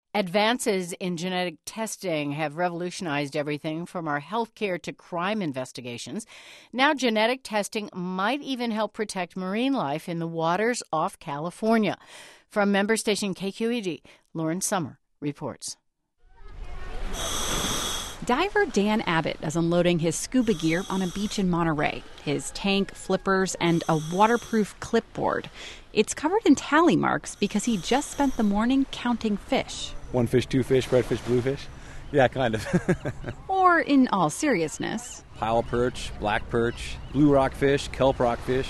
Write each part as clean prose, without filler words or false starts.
Advances in genetic testing have revolutionized everything from our healthcare to crime investigations. Now, genetic testing might even help protect marine life in the waters off California. From member station KQED, Lauren Sommer reports. Diver Dan Abbott is unloading his scuba gear on a beach in Monterey. His tank, flippers, and a waterproof clipboard. It's covered in tally marks because he just spent the morning counting fish. One fish, two fish, red fish, blue fish. Yeah, kind of. Or, in all seriousness, Pile perch, black perch, blue rockfish, kelp rockfish.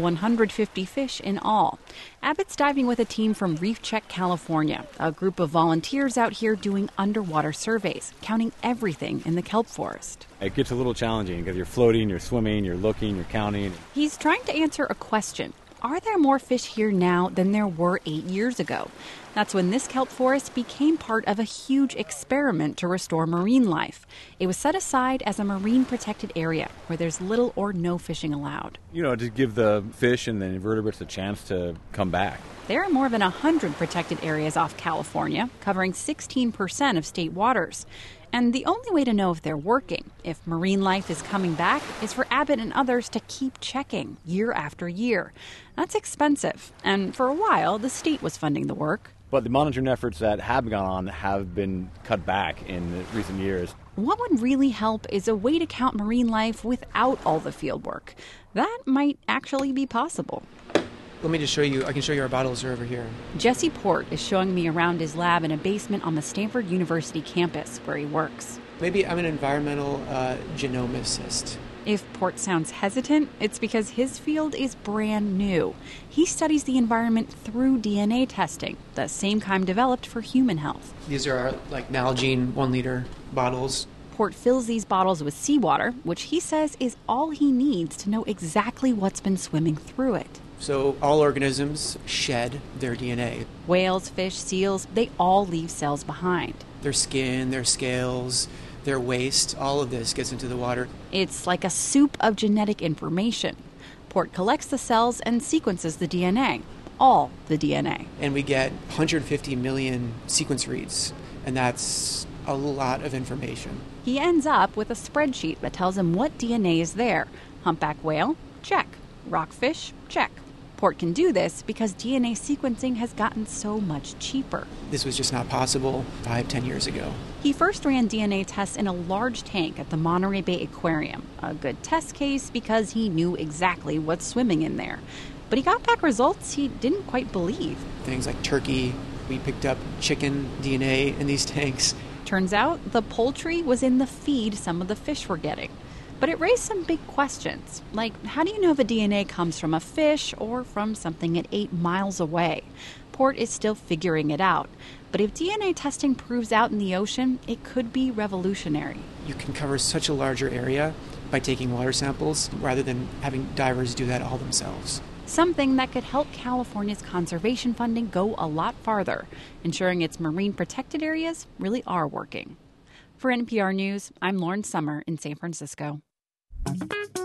150 fish in all. Abbott's diving with a team from Reef Check, California, a group of volunteers out here doing underwater surveys, counting everything in the kelp forest. It gets a little challenging because you're floating, you're swimming, you're looking, you're counting. He's trying to answer a question. Are there more fish here now than there were 8 years ago? That's when this kelp forest became part of a huge experiment to restore marine life. It was set aside as a marine protected area where there's little or no fishing allowed. To give the fish and the invertebrates a chance to come back. There are more than 100 protected areas off California, covering 16% of state waters. And the only way to know if they're working, if marine life is coming back, is for Abbott and others to keep checking year after year. That's expensive, and for a while, the state was funding the work. But the monitoring efforts that have gone on have been cut back in recent years. What would really help is a way to count marine life without all the field work. That might actually be possible. Let me just show you. I can show you our bottles are over here. Jesse Port is showing me around his lab in a basement on the Stanford University campus where he works. Maybe I'm an environmental genomicist. If Port sounds hesitant, it's because his field is brand new. He studies the environment through DNA testing, the same kind developed for human health. These are our Nalgene 1-liter bottles. Port fills these bottles with seawater, which he says is all he needs to know exactly what's been swimming through it. So all organisms shed their DNA. Whales, fish, seals, they all leave cells behind. Their skin, their scales, their waste, all of this gets into the water. It's like a soup of genetic information. Port collects the cells and sequences the DNA, all the DNA. And we get 150 million sequence reads, and that's a lot of information. He ends up with a spreadsheet that tells him what DNA is there. Humpback whale? Check. Rockfish? Check. Port can do this because DNA sequencing has gotten so much cheaper. This was just not possible 5-10 years ago. He first ran DNA tests in a large tank at the Monterey Bay Aquarium, a good test case because he knew exactly what's swimming in there. But he got back results he didn't quite believe. Things like turkey, we picked up chicken DNA in these tanks. Turns out the poultry was in the feed some of the fish were getting. But it raised some big questions, like how do you know if a DNA comes from a fish or from something at 8 miles away? Port is still figuring it out. But if DNA testing proves out in the ocean, it could be revolutionary. You can cover such a larger area by taking water samples rather than having divers do that all themselves. Something that could help California's conservation funding go a lot farther, ensuring its marine protected areas really are working. For NPR News, I'm Lauren Sommer in San Francisco.